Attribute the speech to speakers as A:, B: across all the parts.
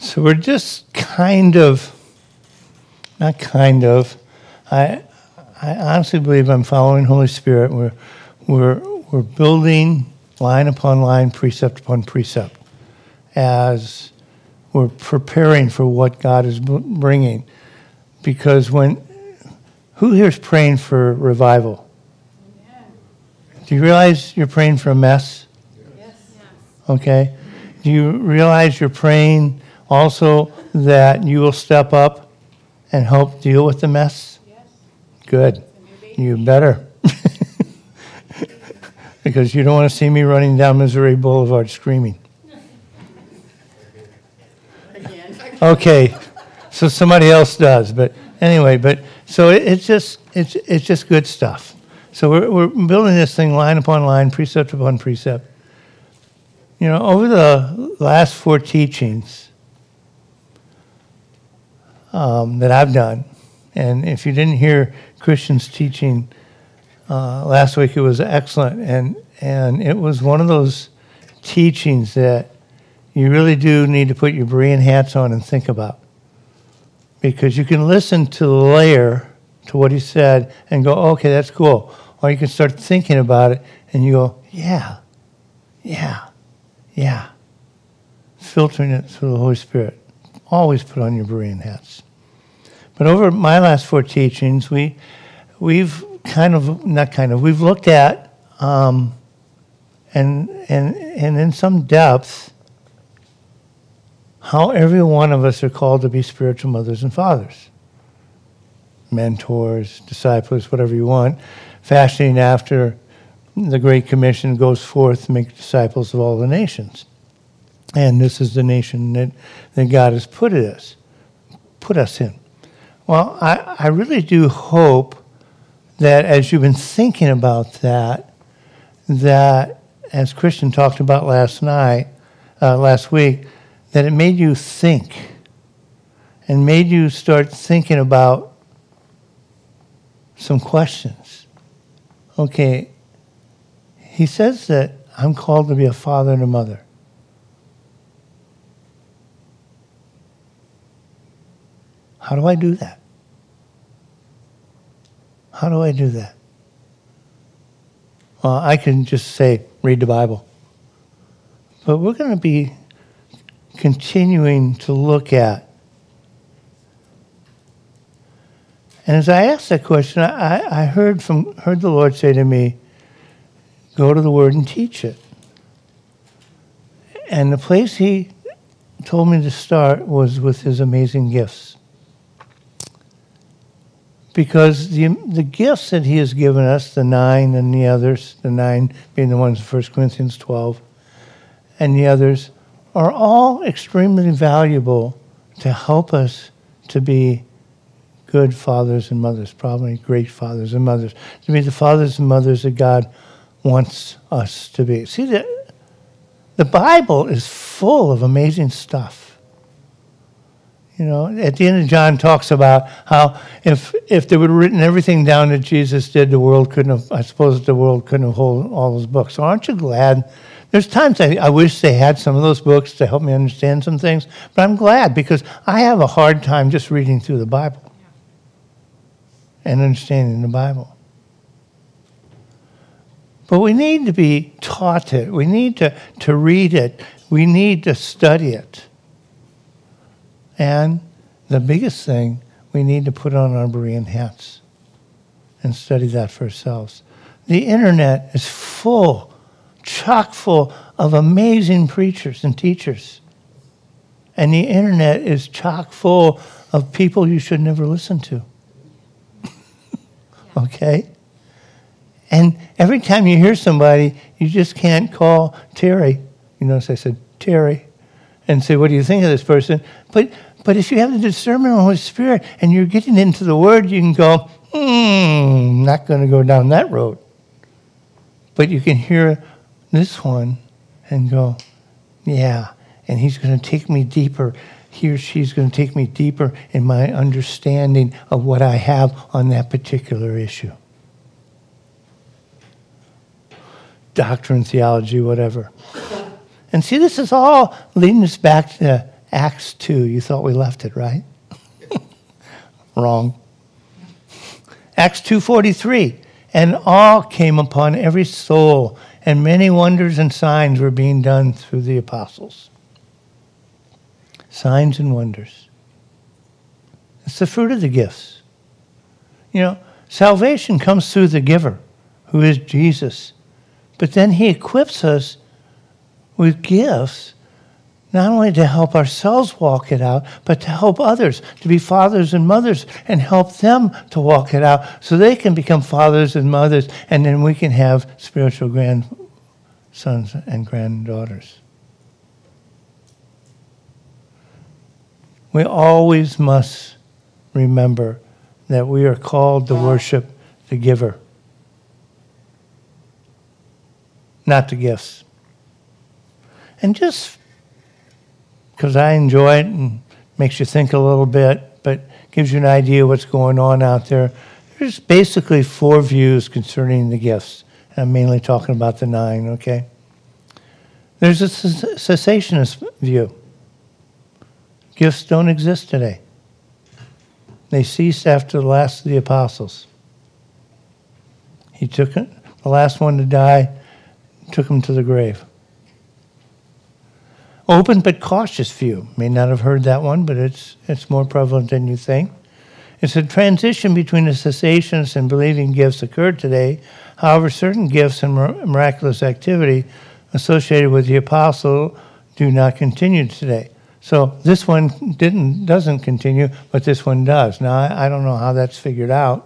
A: So we're just not kind of. I honestly believe I'm following Holy Spirit. We're building line upon line, precept upon precept, as we're preparing for what God is bringing. Because who here is praying for revival? Yeah. Do you realize you're praying for a mess? Yes. Okay. Do you realize you're praying also that you will step up and help deal with the mess? Yes. Good. You better. Because you don't want to see me running down Missouri Boulevard screaming. Again. Okay. So somebody else does. But anyway, so it's just good stuff. So we're building this thing line upon line, precept upon precept. You know, over the last 4 teachings that I've done, and if you didn't hear Christian's teaching last week, it was excellent, and it was one of those teachings that you really do need to put your Berean hats on and think about. Because you can listen to the layer, to what he said, and go, okay, that's cool. Or you can start thinking about it, and you go, yeah. Filtering it through the Holy Spirit. Always put on your Berean hats. But over my last 4 teachings, we've we've looked at, and in some depth, how every one of us are called to be spiritual mothers and fathers. Mentors, disciples, whatever you want. Fashioning after the Great Commission goes forth to make disciples of all the nations. And this is the nation that God has put us in. Well, I really do hope that as you've been thinking about that as Christian talked about last week, that it made you think and made you start thinking about some questions. Okay, he says that I'm called to be a father and a mother. How do I do that? How do I do that? Well, I can just say, read the Bible. But we're going to be continuing to look at. And as I asked that question, I heard the Lord say to me, go to the Word and teach it. And the place he told me to start was with his amazing gifts. Because the gifts that he has given us, the 9 and the others, the 9 being the ones in 1 Corinthians 12, and the others, are all extremely valuable to help us to be good fathers and mothers, probably great fathers and mothers, to be the fathers and mothers that God wants us to be. See, the Bible is full of amazing stuff. You know, at the end of John talks about how if they would have written everything down that Jesus did, the world couldn't have hold all those books. So aren't you glad? There's times I wish they had some of those books to help me understand some things, but I'm glad because I have a hard time just reading through the Bible and understanding the Bible. But we need to be taught it. We need to read it. We need to study it. And the biggest thing, we need to put on our Berean hats and study that for ourselves. The internet is chock full of amazing preachers and teachers. And the internet is chock full of people you should never listen to. Okay? And every time you hear somebody, you just can't call Terry. You notice I said Terry. And say, what do you think of this person? But if you have the discernment of the Holy Spirit and you're getting into the Word, you can go, not going to go down that road. But you can hear this one and go, yeah, and he's going to take me deeper. He or she's going to take me deeper in my understanding of what I have on that particular issue. Doctrine, theology, whatever. And see, this is all leading us back to Acts 2. You thought we left it, right? Wrong. Acts 2:43. And awe came upon every soul, and many wonders and signs were being done through the apostles. Signs and wonders. It's the fruit of the gifts. You know, salvation comes through the giver, who is Jesus. But then he equips us with gifts, not only to help ourselves walk it out, but to help others, to be fathers and mothers, and help them to walk it out so they can become fathers and mothers, and then we can have spiritual grandsons and granddaughters. We always must remember that we are called to worship the giver, not the gifts. And just because I enjoy it and makes you think a little bit, but gives you an idea of what's going on out there, there's basically 4 views concerning the gifts. I'm mainly talking about the 9, okay? There's a cessationist view. Gifts don't exist today. They ceased after the last of the apostles. He took it, the last one to die, took him to the grave. Open but cautious view. May not have heard that one, but it's more prevalent than you think. It's a transition between the cessationist and believing gifts occurred today. However, certain gifts and miraculous activity associated with the apostle do not continue today. So this one doesn't continue, but this one does. Now, I don't know how that's figured out.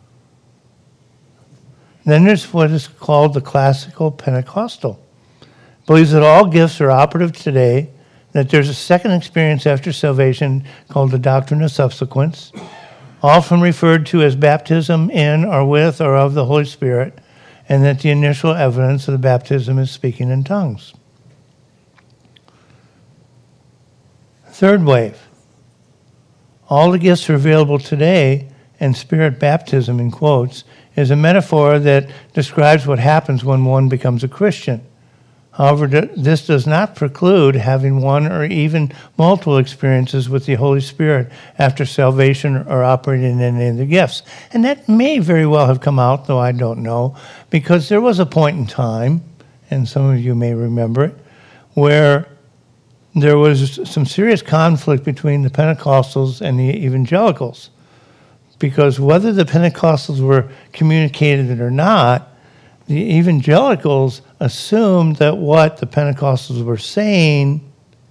A: Then there's what is called the classical Pentecostal. Believes that all gifts are operative today, that there's a second experience after salvation called the doctrine of subsequence, often referred to as baptism in or with or of the Holy Spirit, and that the initial evidence of the baptism is speaking in tongues. Third wave. All the gifts are available today, and spirit baptism, in quotes, is a metaphor that describes what happens when one becomes a Christian. However, this does not preclude having one or even multiple experiences with the Holy Spirit after salvation or operating in any of the gifts. And that may very well have come out, though I don't know, because there was a point in time, and some of you may remember it, where there was some serious conflict between the Pentecostals and the evangelicals. Because whether the Pentecostals were communicated or not, the evangelicals assumed that what the Pentecostals were saying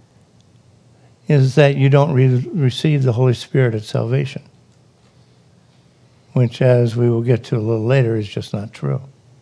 A: is that you don't receive the Holy Spirit at salvation, which, as we will get to a little later, is just not true.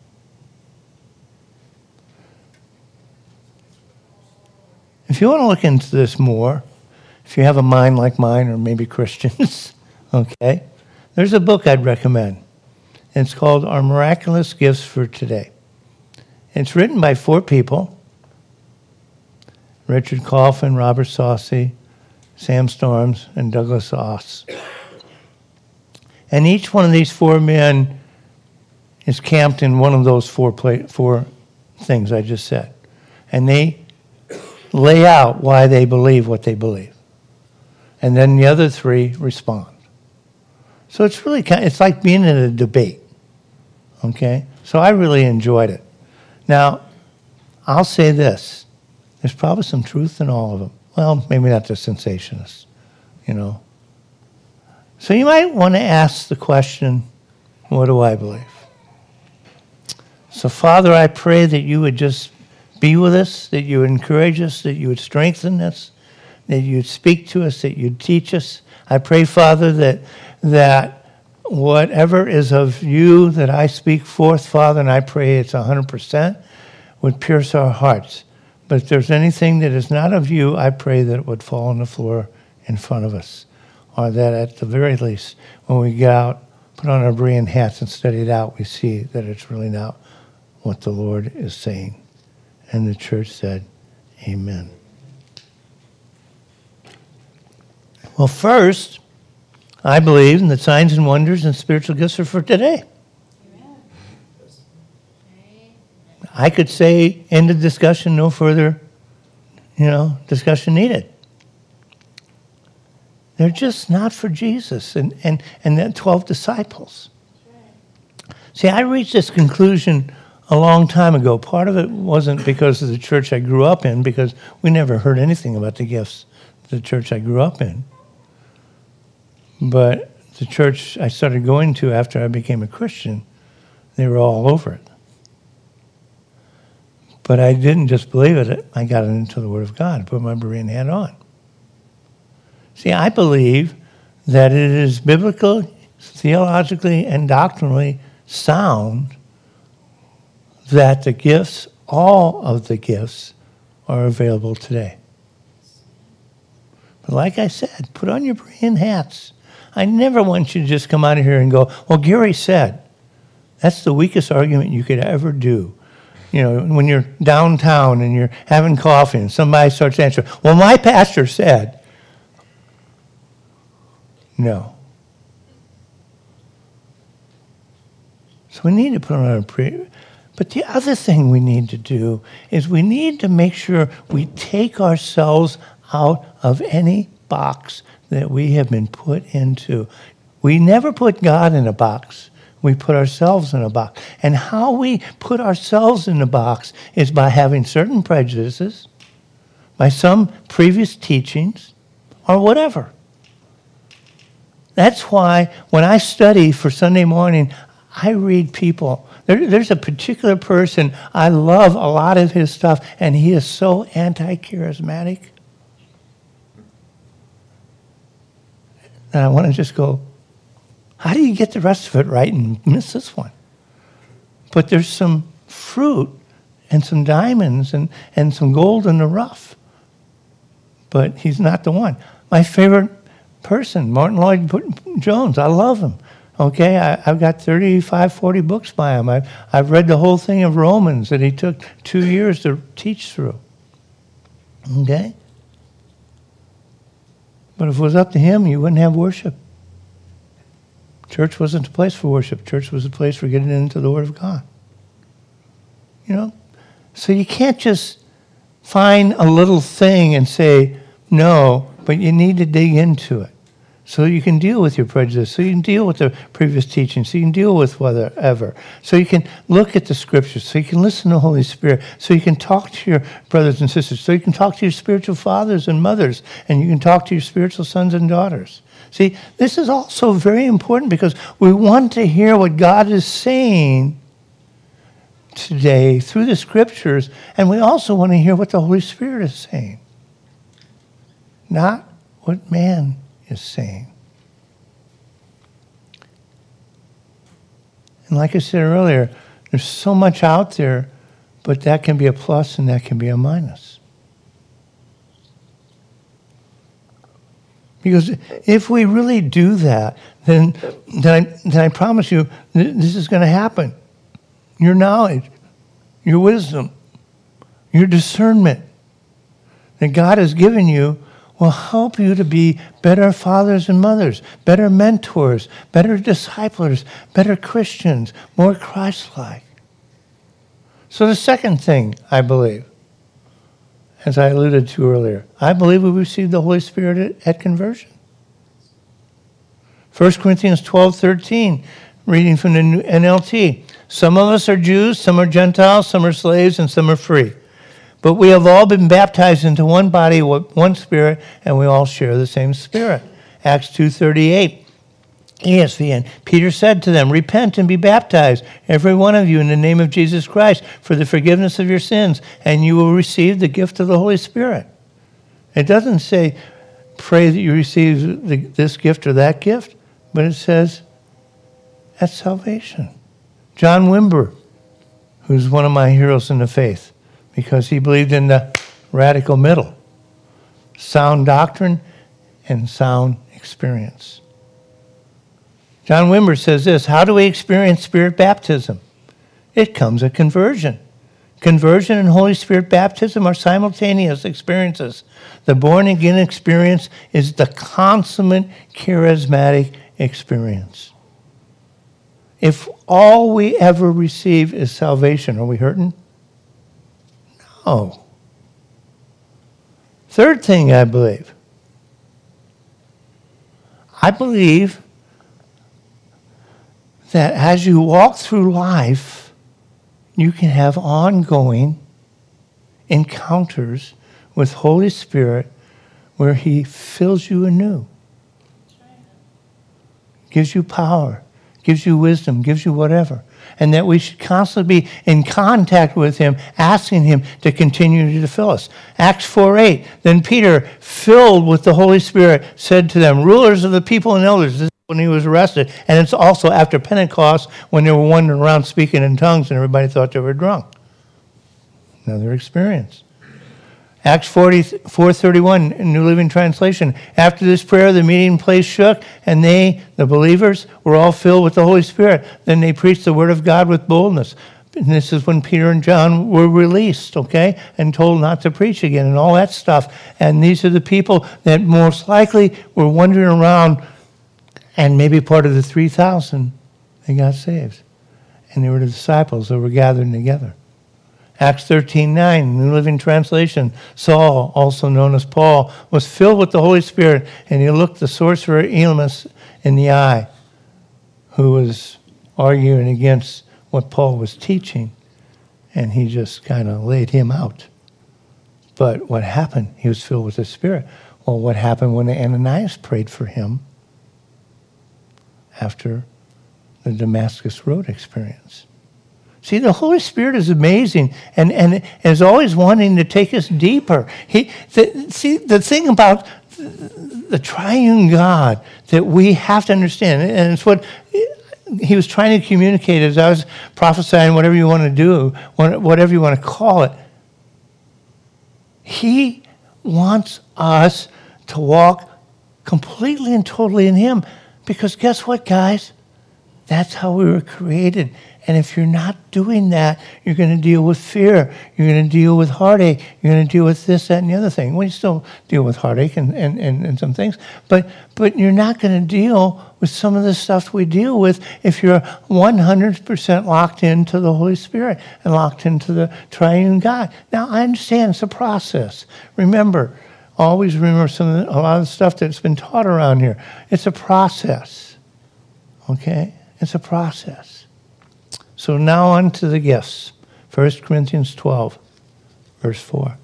A: If you want to look into this more, if you have a mind like mine, or maybe Christians, okay, there's a book I'd recommend. It's called Our Miraculous Gifts for Today. It's written by 4 people: Richard Coffin, Robert Saucy, Sam Storms, and Douglas Oss. And each one of these 4 men is camped in one of those 4 things I just said. And they lay out why they believe what they believe. And then the other 3 respond. So it's really it's like being in a debate. Okay? So I really enjoyed it. Now, I'll say this. There's probably some truth in all of them. Well, maybe not the cessationists, you know. So you might want to ask the question, what do I believe? So, Father, I pray that you would just be with us, that you would encourage us, that you would strengthen us, that you'd speak to us, that you'd teach us. I pray, Father, that whatever is of you that I speak forth, Father, and I pray it's 100%, would pierce our hearts. But if there's anything that is not of you, I pray that it would fall on the floor in front of us. Or that at the very least, when we get out, put on our Berean hats and study it out, we see that it's really not what the Lord is saying. And the church said, amen. Well, first, I believe that signs and wonders and spiritual gifts are for today. Amen. I could say, end of discussion, no further, discussion needed. They're just not for Jesus and the 12 disciples. See, I reached this conclusion a long time ago. Part of it wasn't because of the church I grew up in, because we never heard anything about the gifts of the church I grew up in. But the church I started going to after I became a Christian, they were all over it. But I didn't just believe it. I got it into the Word of God, put my Berean hat on. See, I believe that it is biblical, theologically, and doctrinally sound that the gifts, all of the gifts, are available today. But like I said, put on your Berean hats. I never want you to just come out of here and go, well, Gary said. That's the weakest argument you could ever do. You know, when you're downtown and you're having coffee and somebody starts answering, well, my pastor said. No. So we need to put on a prayer. But the other thing we need to do is we need to make sure we take ourselves out of any box that we have been put into. We never put God in a box. We put ourselves in a box. And how we put ourselves in a box is by having certain prejudices, by some previous teachings, or whatever. That's why when I study for Sunday morning, I read people. There's a particular person, I love a lot of his stuff, and he is so anti-charismatic. And I want to just go, how do you get the rest of it right and miss this one? But there's some fruit and some diamonds and some gold in the rough. But he's not the one. My favorite person, Martin Lloyd-Jones, I love him. Okay, I've got 35, 40 books by him. I've read the whole thing of Romans that he took 2 years to teach through. Okay? But if it was up to him, you wouldn't have worship. Church wasn't a place for worship. Church was a place for getting into the Word of God. You know? So you can't just find a little thing and say no, but you need to dig into it. So you can deal with your prejudice, so you can deal with the previous teaching, so you can deal with whatever. So you can look at the Scriptures, so you can listen to the Holy Spirit, so you can talk to your brothers and sisters, so you can talk to your spiritual fathers and mothers, and you can talk to your spiritual sons and daughters. See, this is also very important because we want to hear what God is saying today through the Scriptures, and we also want to hear what the Holy Spirit is saying, not what man is saying. And like I said earlier, there's so much out there, but that can be a plus and that can be a minus. Because if we really do that, then I promise you, this is going to happen. Your knowledge, your wisdom, your discernment that God has given you will help you to be better fathers and mothers, better mentors, better disciplers, better Christians, more Christ-like. So the second thing, I believe, as I alluded to earlier, I believe we received the Holy Spirit at conversion. 1 Corinthians 12:13, reading from the NLT. Some of us are Jews, some are Gentiles, some are slaves, and some are free. But we have all been baptized into one body, one Spirit, and we all share the same Spirit. Acts 2:38, ESV. And Peter said to them, repent and be baptized, every one of you, in the name of Jesus Christ, for the forgiveness of your sins, and you will receive the gift of the Holy Spirit. It doesn't say, pray that you receive this gift or that gift, but it says, that's salvation. John Wimber, who's one of my heroes in the faith, because he believed in the radical middle, sound doctrine and sound experience. John Wimber says this, how do we experience Spirit baptism? It comes at conversion. Conversion and Holy Spirit baptism are simultaneous experiences. The born-again experience is the consummate charismatic experience. If all we ever receive is salvation, are we hurting? No. Third thing I believe I believe that as you walk through life, you can have ongoing encounters with Holy Spirit where he fills you anew. Gives you power, gives you wisdom, gives you whatever. And that we should constantly be in contact with him, asking him to continue to fill us. Acts 4:8, then Peter, filled with the Holy Spirit, said to them, rulers of the people and elders, this is when he was arrested, and it's also after Pentecost when they were wandering around speaking in tongues and everybody thought they were drunk. Another experience. Acts 4:31, New Living Translation. After this prayer, the meeting place shook, and they, the believers, were all filled with the Holy Spirit. Then they preached the word of God with boldness. And this is when Peter and John were released, okay, and told not to preach again and all that stuff. And these are the people that most likely were wandering around, and maybe part of the 3,000, they got saved. And they were the disciples that were gathering together. Acts 13:9, New Living Translation. Saul, also known as Paul, was filled with the Holy Spirit, and he looked the sorcerer Elymas in the eye, who was arguing against what Paul was teaching, and he just kind of laid him out. But what happened? He was filled with the Spirit. Well, what happened when Ananias prayed for him after the Damascus Road experience? See, the Holy Spirit is amazing and is always wanting to take us deeper. The thing about the triune God that we have to understand, and it's what he was trying to communicate as I was prophesying, whatever you want to do, whatever you want to call it. He wants us to walk completely and totally in him. Because guess what, guys? That's how we were created. And if you're not doing that, you're going to deal with fear. You're going to deal with heartache. You're going to deal with this, that, and the other thing. Well, you still deal with heartache and some things. But you're not going to deal with some of the stuff we deal with if you're 100% locked into the Holy Spirit and locked into the triune God. Now, I understand it's a process. Remember, always remember a lot of the stuff that's been taught around here. It's a process. Okay? It's a process. So now on to the gifts. 1 Corinthians 12, verse 4.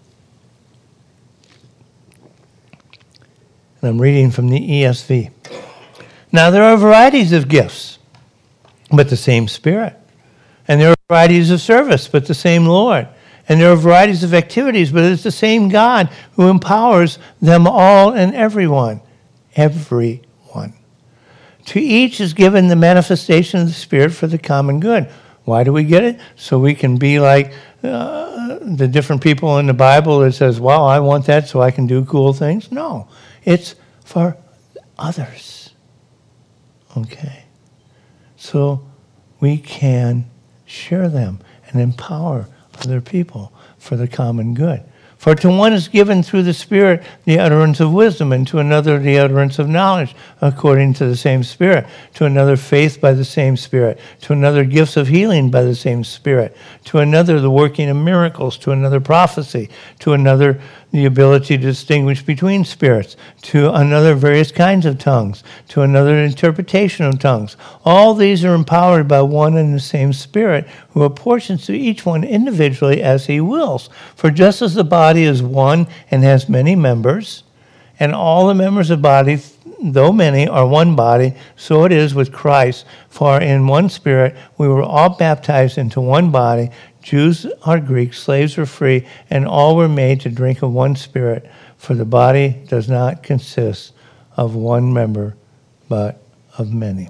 A: And I'm reading from the ESV. Now there are varieties of gifts, but the same Spirit. And there are varieties of service, but the same Lord. And there are varieties of activities, but it's the same God who empowers them all and everyone. Everyone. To each is given the manifestation of the Spirit for the common good. Why do we get it? So we can be like the different people in the Bible that says, well, I want that so I can do cool things. No, it's for others. Okay? So we can share them and empower other people for the common good. For to one is given through the Spirit the utterance of wisdom, and to another the utterance of knowledge, according to the same Spirit. To another faith by the same Spirit. To another gifts of healing by the same Spirit. To another the working of miracles. To another prophecy. To another the ability to distinguish between spirits. To another various kinds of tongues. To another interpretation of tongues. All these are empowered by one and the same Spirit, who apportions to each one individually as he wills. For just as the body is one and has many members, and all the members of the body, though many, are one body, so it is with Christ. For in one Spirit we were all baptized into one body, Jews or Greeks, slaves or free, and all were made to drink of one Spirit. For the body does not consist of one member, but of many.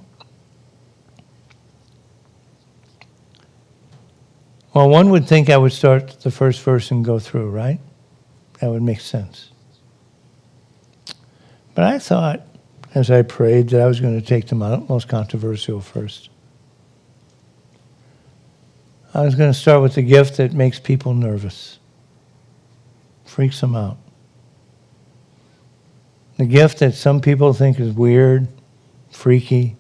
A: Well, one would think I would start the first verse and go through, right? That would make sense. But I thought, as I prayed, that I was going to take the most controversial first. I was going to start with the gift that makes people nervous, freaks them out. The gift that some people think is weird, freaky,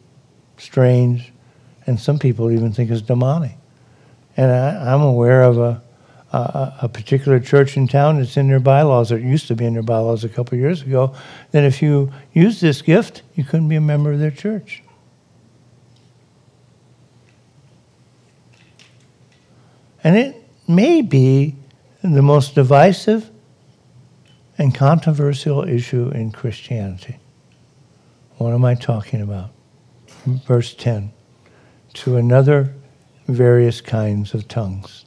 A: strange, and some people even think is demonic. And I'm aware of a particular church in town that's in their bylaws, or it used to be in their bylaws a couple of years ago, that if you use this gift, you couldn't be a member of their church. And it may be the most divisive and controversial issue in Christianity. What am I talking about? Verse 10, to another various kinds of tongues.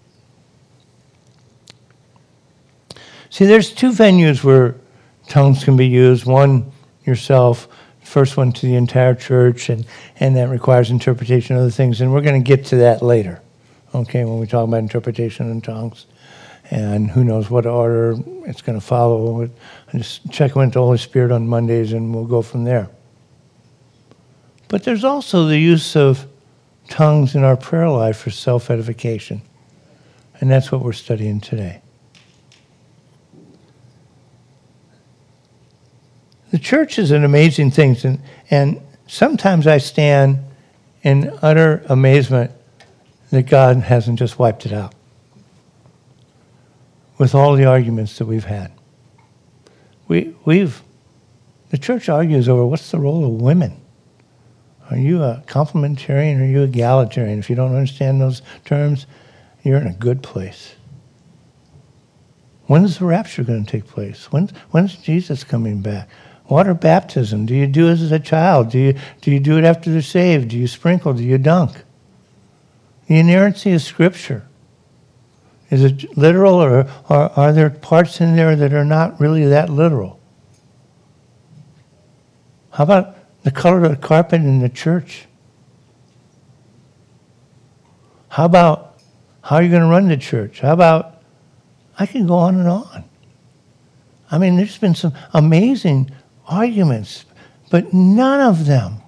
A: See, there's two venues where tongues can be used. One, yourself, first one to the entire church, and that requires interpretation of other things. And we're going to get to that later, okay, when we talk about interpretation in tongues. And who knows what order it's going to follow. I just check with the Holy Spirit on Mondays, and we'll go from there. But there's also the use of tongues in our prayer life for self-edification. And that's what we're studying today. The church is an amazing thing, and sometimes I stand in utter amazement that God hasn't just wiped it out with all the arguments that we've had. The church argues over what's the role of women. Are you a complementarian or are you egalitarian? If you don't understand those terms, you're in a good place. When is the rapture going to take place? When's Jesus coming back? Water baptism, do you do it as a child? Do you do it after they're saved? Do you sprinkle? Do you dunk? The inerrancy of Scripture. Is it literal, or are there parts in there that are not really that literal? How about the color of the carpet in the church? How about how are you going to run the church? How about, I can go on and on. I mean, there's been some amazing arguments, but none of them,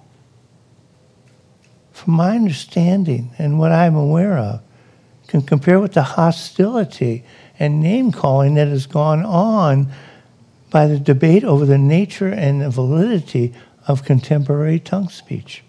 A: from my understanding and what I'm aware of, can compare with the hostility and name-calling that has gone on by the debate over the nature and the validity of contemporary tongue speech.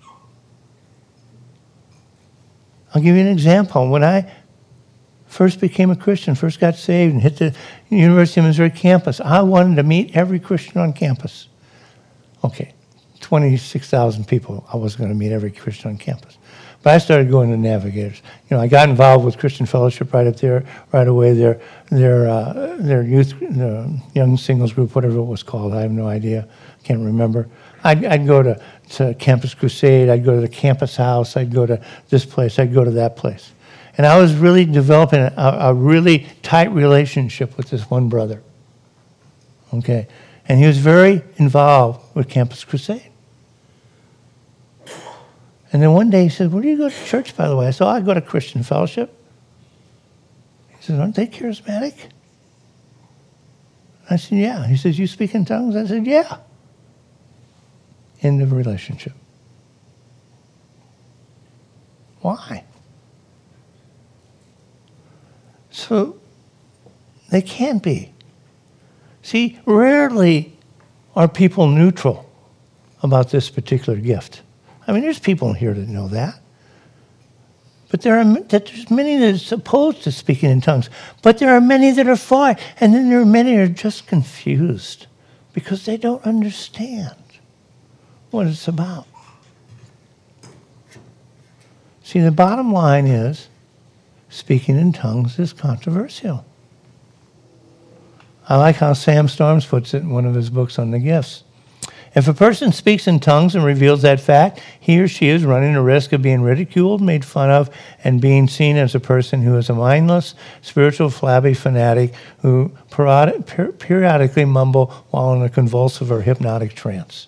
A: I'll give you an example. When I first became a Christian, first got saved and hit the University of Missouri campus, I wanted to meet every Christian on campus. Okay, 26,000 people. I wasn't going to meet every Christian on campus. But I started going to Navigators. You know, I got involved with Christian Fellowship right up there, right away. Their youth, young singles group, whatever it was called, I have no idea. Can't remember. I'd go to Campus Crusade. I'd go to the campus house. I'd go to this place. I'd go to that place. And I was really developing a really tight relationship with this one brother. Okay. And he was very involved with Campus Crusade. And then one day he said, where do you go to church, by the way? I said, I go to Christian Fellowship. He said, aren't they charismatic? I said, yeah. He says, you speak in tongues? I said, yeah. End of relationship. Why? So they can't be. See, rarely are people neutral about this particular gift. I mean, there's people in here that know that. But there's many that are opposed to speaking in tongues. But there are many that are for it. And then there are many that are just confused because they don't understand what it's about. See, the bottom line is speaking in tongues is controversial. I like how Sam Storms puts it in one of his books on the gifts. If a person speaks in tongues and reveals that fact, he or she is running a risk of being ridiculed, made fun of, and being seen as a person who is a mindless, spiritual, flabby fanatic who periodically mumble while in a convulsive or hypnotic trance.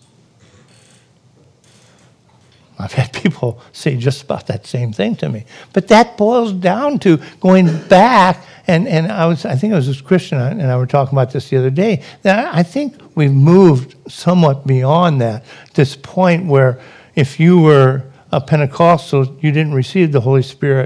A: I've had people say just about that same thing to me. But that boils down to going back, and I think it was this Christian and I were talking about this the other day, that I think we've moved somewhat beyond that, this point where if you were a Pentecostal, you didn't receive the Holy Spirit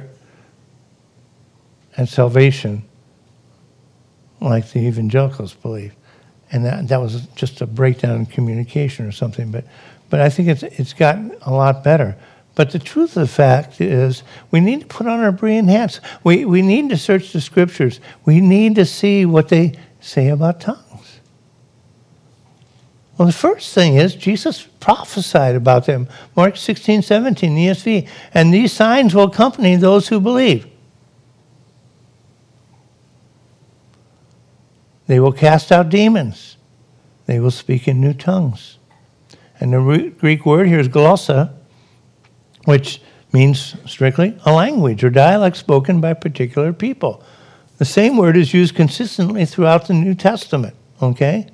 A: and salvation like the evangelicals believe. And that was just a breakdown in communication or something. But I think it's gotten a lot better. But the truth of the fact is we need to put on our brilliant hats. We need to search the scriptures. We need to see what they say about tongues. Well, the first thing is Jesus prophesied about them. Mark 16:17, ESV. And these signs will accompany those who believe. They will cast out demons. They will speak in new tongues. And the Greek word here is glossa, which means strictly a language or dialect spoken by particular people. The same word is used consistently throughout the New Testament, okay?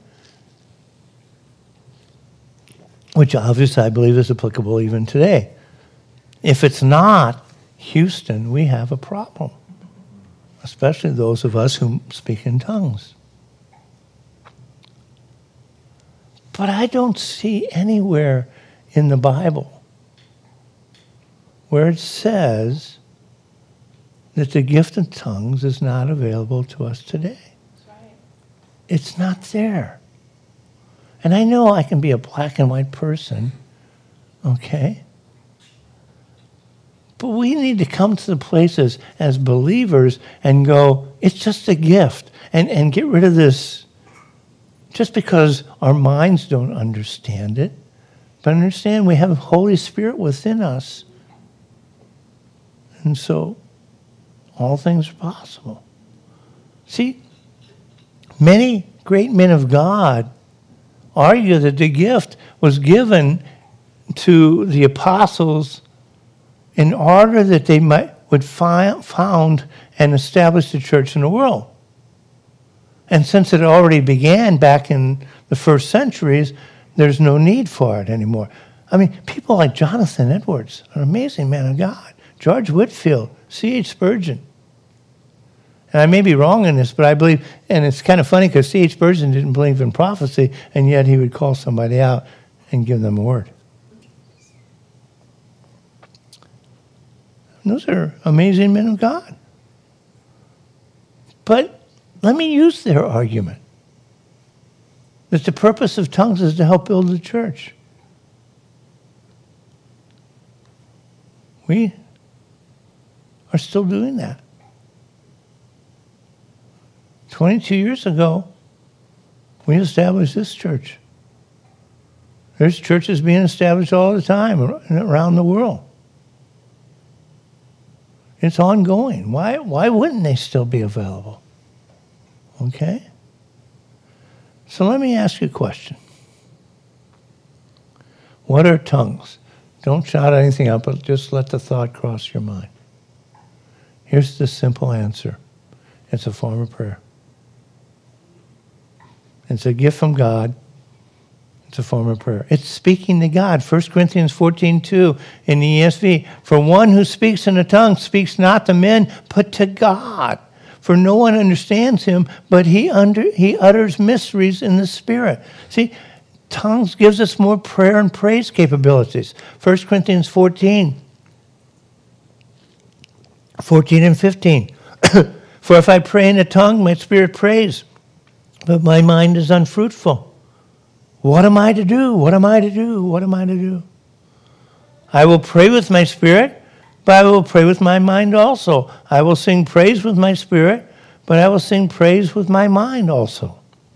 A: Which obviously I believe is applicable even today. If it's not, Houston, we have a problem, especially those of us who speak in tongues. But I don't see anywhere in the Bible where it says that the gift of tongues is not available to us today. That's right. It's not there. And I know I can be a black and white person, okay? But we need to come to the places as believers and go, it's just a gift, and get rid of this just because our minds don't understand it. But understand we have the Holy Spirit within us. And so all things are possible. See, many great men of God argue that the gift was given to the apostles in order that they would found and establish the church in the world. And since it already began back in the first centuries, there's no need for it anymore. I mean, people like Jonathan Edwards, an amazing man of God, George Whitefield, C.H. Spurgeon. And I may be wrong in this, but I believe, and it's kind of funny because C.H. Spurgeon didn't believe in prophecy, and yet he would call somebody out and give them a word. And those are amazing men of God. But let me use their argument that the purpose of tongues is to help build the church. We are still doing that. 22 years ago, we established this church. There's churches being established all the time around the world. It's ongoing. Why wouldn't they still be available? Okay? So let me ask you a question. What are tongues? Don't shout anything out, but just let the thought cross your mind. Here's the simple answer. It's a form of prayer. It's a gift from God. It's a form of prayer. It's speaking to God. 1 Corinthians 14:2 in the ESV. For one who speaks in a tongue speaks not to men, but to God. For no one understands him, but he utters mysteries in the Spirit. See, tongues gives us more prayer and praise capabilities. 1 Corinthians 14 and 15. For if I pray in a tongue, my spirit prays, but my mind is unfruitful. What am I to do? What am I to do? What am I to do? I will pray with my spirit, but I will pray with my mind also. I will sing praise with my spirit, but I will sing praise with my mind also.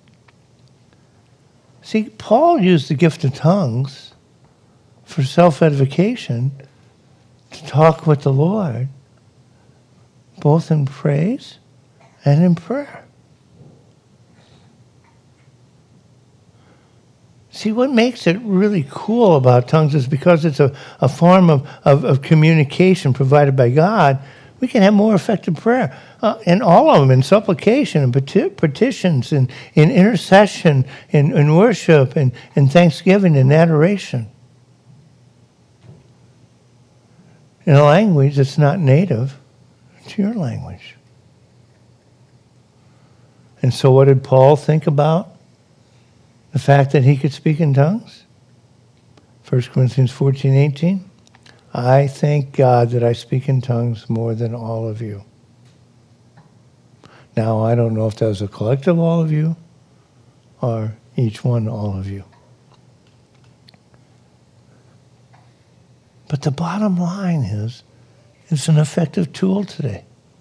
A: See, Paul used the gift of tongues for self-edification, to talk with the Lord, both in praise and in prayer. See, what makes it really cool about tongues is because it's a form of communication provided by God, we can have more effective prayer. And all of them, in supplication, and petitions, in intercession, in worship, in thanksgiving, and adoration. In a language that's not native to your language. And so what did Paul think about the fact that he could speak in tongues? 1 Corinthians 14:18. I thank God that I speak in tongues more than all of you. Now, I don't know if that was a collective all of you or each one all of you. But the bottom line is, it's an effective tool today.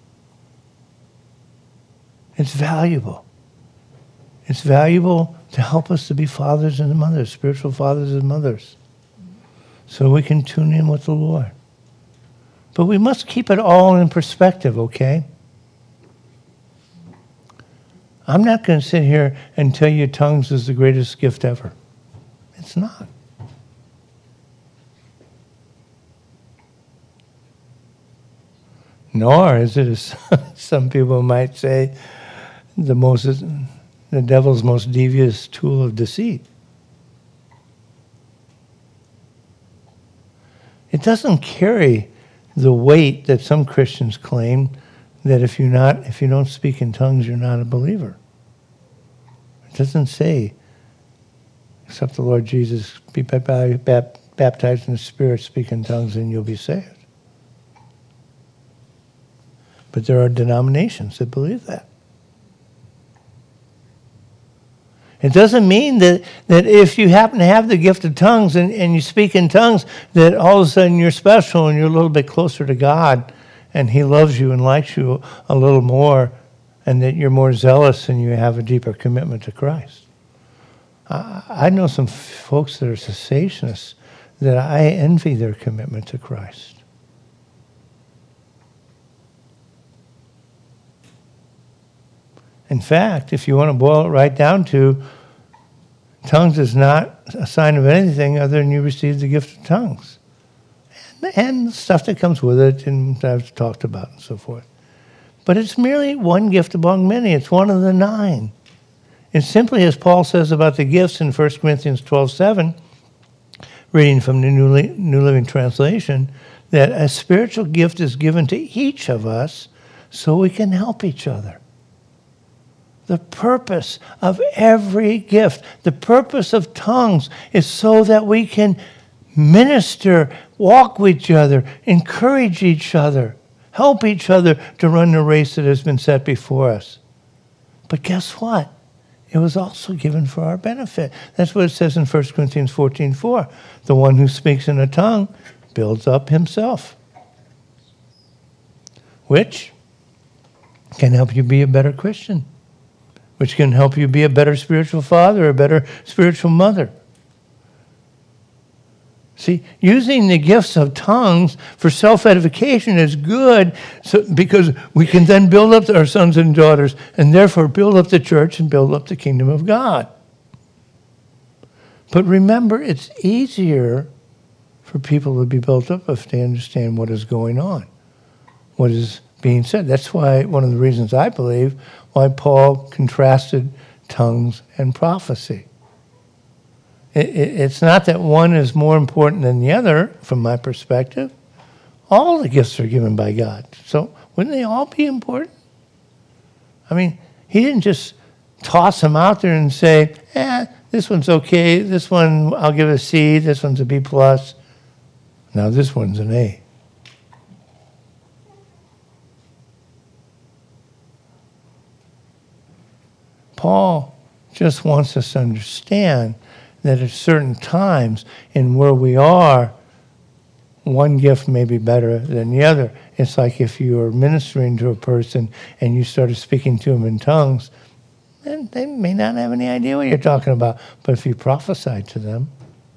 A: It's valuable. It's valuable to help us to be fathers and mothers, spiritual fathers and mothers, so we can tune in with the Lord. But we must keep it all in perspective, okay? I'm not going to sit here and tell you tongues is the greatest gift ever. It's not. Nor is it, as some people might say, the devil's most devious tool of deceit. It doesn't carry the weight that some Christians claim that if you don't speak in tongues, you're not a believer. It doesn't say, except the Lord Jesus, be baptized in the Spirit, speak in tongues, and you'll be saved. But there are denominations that believe that. It doesn't mean that if you happen to have the gift of tongues and you speak in tongues, that all of a sudden you're special and you're a little bit closer to God and He loves you and likes you a little more, and that you're more zealous and you have a deeper commitment to Christ. I know some folks that are cessationists that I envy their commitment to Christ. In fact, if you want to boil it right down to, tongues is not a sign of anything other than you receive the gift of tongues. And the stuff that comes with it, and I've talked about and so forth. But it's merely one gift among many. It's one of the 9. It's simply, as Paul says about the gifts in 1 Corinthians 12:7, reading from the New Living Translation, that a spiritual gift is given to each of us so we can help each other. The purpose of every gift, the purpose of tongues, is so that we can minister, walk with each other, encourage each other, help each other to run the race that has been set before us. But guess what? It was also given for our benefit. That's what it says in 1 Corinthians 14:4. The one who speaks in a tongue builds up himself, which can help you be a better Christian, which can help you be a better spiritual father, a better spiritual mother. See, using the gifts of tongues for self-edification is good because we can then build up our sons and daughters and therefore build up the church and build up the kingdom of God. But remember, it's easier for people to be built up if they understand what is going on, what is being said. That's why one of the reasons I believe why Paul contrasted tongues and prophecy. It's not that one is more important than the other, from my perspective. All the gifts are given by God. So wouldn't they all be important? I mean, He didn't just toss them out there and say, this one's okay, this one I'll give a C, this one's a B+. Now this one's an A. Paul just wants us to understand that at certain times in where we are, one gift may be better than the other. It's like if you are ministering to a person and you started speaking to them in tongues, then they may not have any idea what you're talking about. But if you prophesy to them,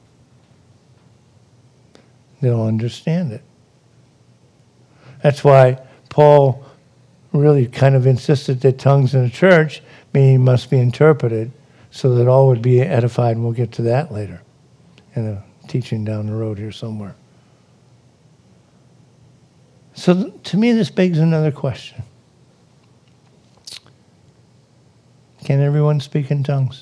A: they'll understand it. That's why Paul really kind of insisted that tongues in the church must be interpreted so that all would be edified, and we'll get to that later in a teaching down the road here somewhere. So to me, this begs another question. Can everyone speak in tongues?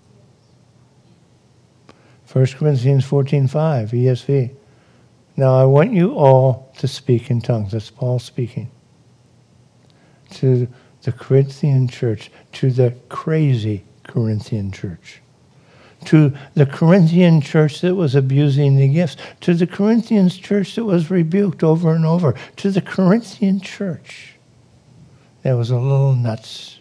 A: 1 Corinthians 14:5, ESV. Now I want you all to speak in tongues. That's Paul speaking to the Corinthian church, to the crazy Corinthian church, to the Corinthian church that was abusing the gifts, to the Corinthian church that was rebuked over and over, to the Corinthian church that was a little nuts.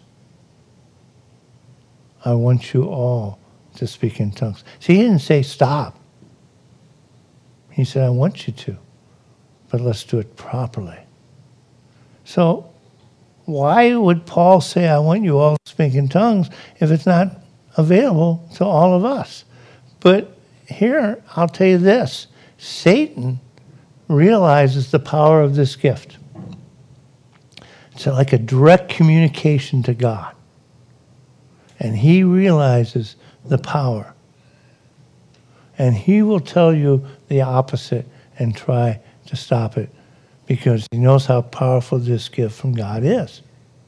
A: I want you all to speak in tongues. See, he didn't say stop. He said, I want you to, but let's do it properly. So why would Paul say, I want you all to speak in tongues if it's not available to all of us? But here, I'll tell you this. Satan realizes the power of this gift. It's like a direct communication to God. And he realizes the power. And he will tell you the opposite and try to stop it because he knows how powerful this gift from God is.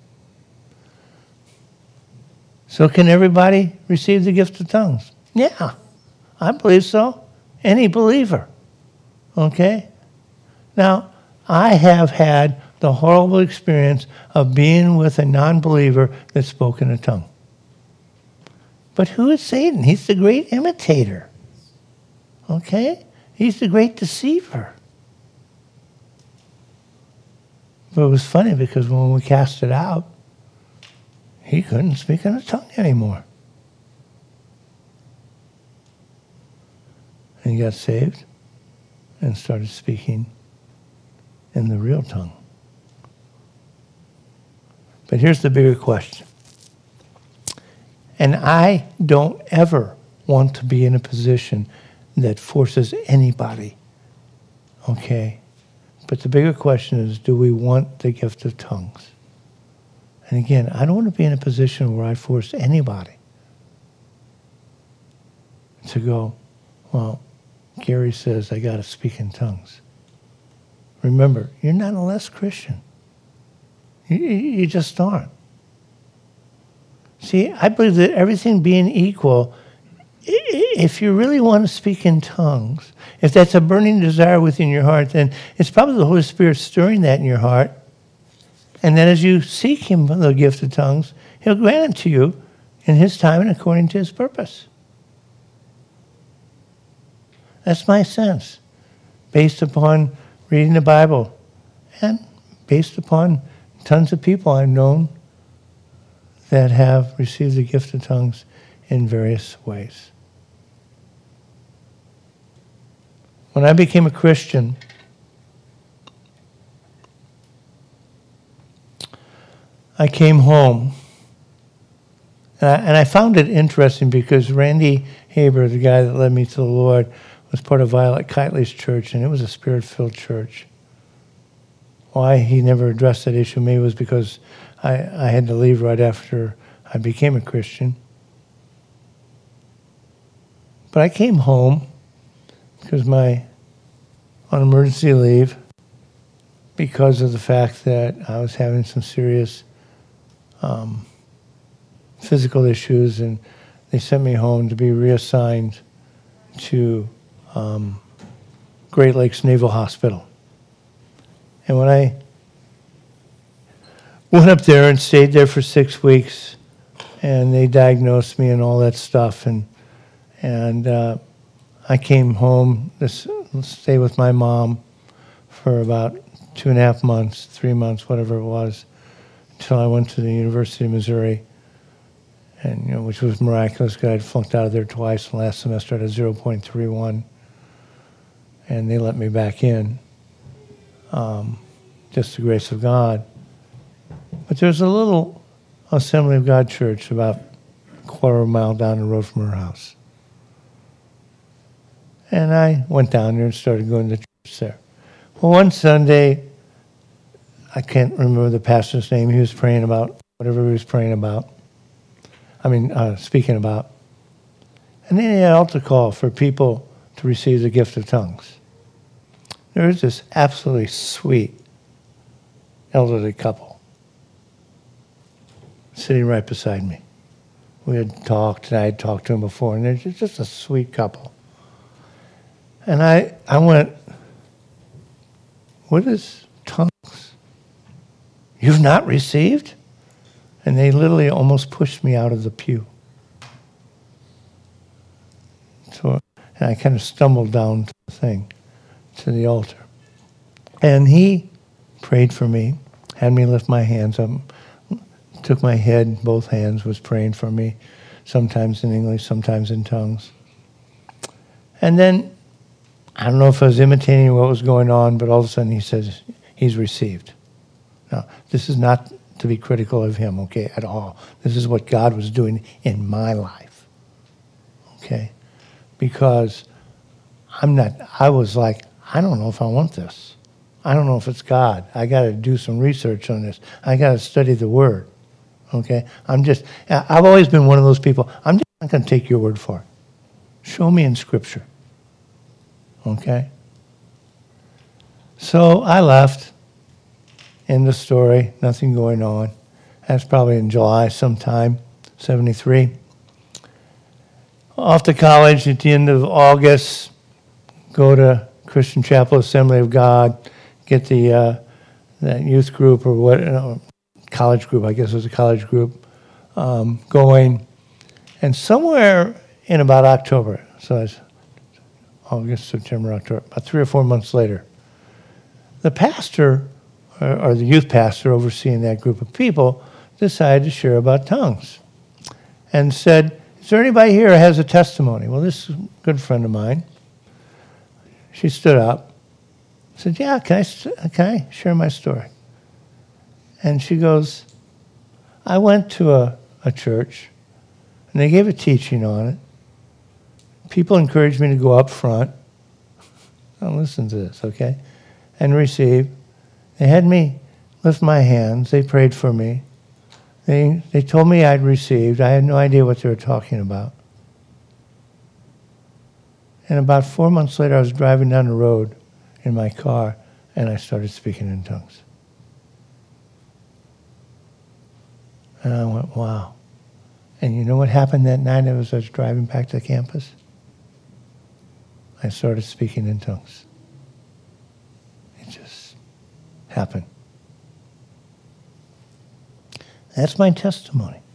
A: So can everybody receive the gift of tongues? Yeah, I believe so. Any believer. Okay? Now, I have had the horrible experience of being with a non-believer that spoke in a tongue. But who is Satan? He's the great imitator. Okay? He's the great deceiver. But it was funny because when we cast it out, he couldn't speak in a tongue anymore. And he got saved and started speaking in the real tongue. But here's the bigger question. And I don't ever want to be in a position that forces anybody, okay? But the bigger question is, do we want the gift of tongues? And again, I don't want to be in a position where I force anybody to go, well, Gary says I got to speak in tongues. Remember, you're not a less Christian. You just aren't. See, I believe that everything being equal, if you really want to speak in tongues, if that's a burning desire within your heart, then it's probably the Holy Spirit stirring that in your heart. And then as you seek him for the gift of tongues, he'll grant it to you in his time and according to his purpose. That's my sense, based upon reading the Bible and based upon tons of people I've known that have received the gift of tongues in various ways. When I became a Christian, I came home, and I found it interesting because Randy Haber, the guy that led me to the Lord, was part of Violet Kitely's church, and it was a Spirit-filled church. Why he never addressed that issue maybe was because I had to leave right after I became a Christian. But I came home because on emergency leave because of the fact that I was having some serious physical issues, and they sent me home to be reassigned to Great Lakes Naval Hospital. And when I went up there and stayed there for 6 weeks, and they diagnosed me and all that stuff, and I came home to stay with my mom for about 2.5 months, 3 months, whatever it was, until I went to the University of Missouri, and which was miraculous because I'd flunked out of there twice. Last semester I had a 0.31, and they let me back in. Just the grace of God. But there's a little Assembly of God church about a quarter of a mile down the road from her house. And I went down there and started going to church there. Well, one Sunday, I can't remember the pastor's name. He was praying about whatever he was praying about. Speaking about. And then he had an altar call for people to receive the gift of tongues. There was this absolutely sweet elderly couple sitting right beside me. We had talked, and I had talked to him before, and they're just a sweet couple. And I went, what is tongues? You've not received? And they literally almost pushed me out of the pew. So and I kind of stumbled down to the thing, to the altar. And he prayed for me, had me lift my hands up, took my head, both hands, was praying for me, sometimes in English, sometimes in tongues. And then I don't know if I was imitating what was going on, but all of a sudden he says he's received. Now, this is not to be critical of him, okay, at all. This is what God was doing in my life, okay? Because I was like, I don't know if I want this. I don't know if it's God. I got to do some research on this. I got to study the Word, okay? I've always been one of those people, I'm just not going to take your word for it. Show me in Scripture, okay? So I left. End of story, nothing going on. That's probably in July sometime, 73. Off to college at the end of August, go to Christian Chapel Assembly of God, get the that youth group or what, college group, I guess it was a college group, going. And somewhere in about October, so that's August, September, October, about 3 or 4 months later, the pastor, or the youth pastor overseeing that group of people, decided to share about tongues and said, is there anybody here who has a testimony? Well, this good friend of mine, she stood up, said, yeah, can I share my story? And she goes, I went to a church, and they gave a teaching on it. People encouraged me to go up front. Now listen to this, okay? And receive. They had me lift my hands. They prayed for me. They told me I'd received. I had no idea what they were talking about. And about 4 months later, I was driving down the road in my car, and I started speaking in tongues. And I went, wow. And you know what happened that night as I was driving back to campus? I started speaking in tongues. It just happened. That's my testimony.